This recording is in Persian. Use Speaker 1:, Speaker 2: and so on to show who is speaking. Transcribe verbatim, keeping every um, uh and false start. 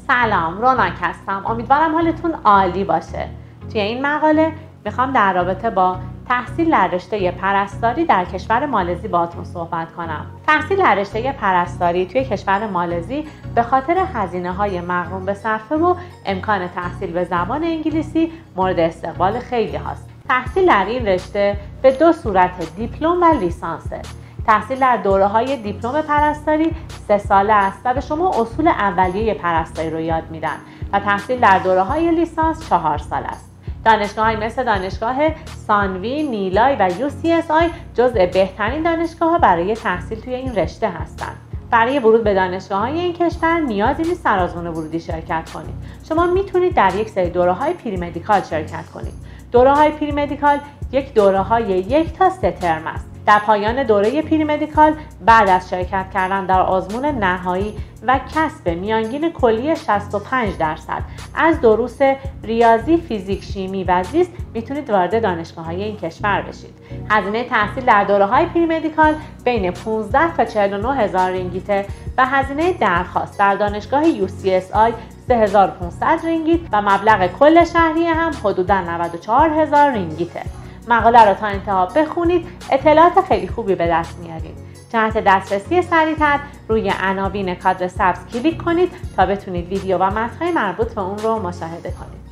Speaker 1: سلام، روناک هستم. امیدوارم حالتون عالی باشه. توی این مقاله میخوام در رابطه با تحصیل در رشته پرستاری در کشور مالزی باهاتون صحبت کنم. تحصیل در رشته پرستاری توی کشور مالزی به خاطر هزینه‌های مغروم به صرفه و امکان تحصیل به زبان انگلیسی مورد استقبال خیلی هاست. تحصیل در این رشته به دو صورت دیپلم و لیسانسه. تحصیل در دوره‌های دیپلم پرستاری سه ساله است و به شما اصول اولیه پرستاری رو یاد میدن و تحصیل در دوره‌های لیسانس چهار سال است. دانشگاه‌های مثل دانشگاه سانوی، نیلای و یو سی اس آی جزء بهترین دانشگاه‌ها برای تحصیل توی این رشته هستند. برای ورود به دانشگاه‌های این کشور نیازی نیست سرآزمون ورودی شرکت کنید. شما میتونید در یک سری دوره‌های پریمدیکال شرکت کنید. دوره‌های پریمدیکال یک دوره‌های یک تا سه ترم است. در پایان دوره پریمدیکال بعد از شرکت کردن در آزمون نهایی و کسب میانگین کلی شصت و پنج درصد از دروس ریاضی، فیزیک، شیمی و زیست میتونید وارد دانشگاه‌های این کشور بشید. هزینه تحصیل در دوره‌های پریمدیکال بین پانزده تا چهل و نه هزار رینگیته و هزینه درخواست در دانشگاه یو سی اس آی سه هزار و پانصد رینگیت و مبلغ کل شهریه هم حدوداً نود و چهار هزار رینگیته. مقاله را تا انتها بخونید، اطلاعات خیلی خوبی به دست میارید. جهت دسترسی سریع‌تر روی عناوین کادر سبز کلیک کنید تا بتونید ویدیو و متن‌های مربوط به اون رو مشاهده کنید.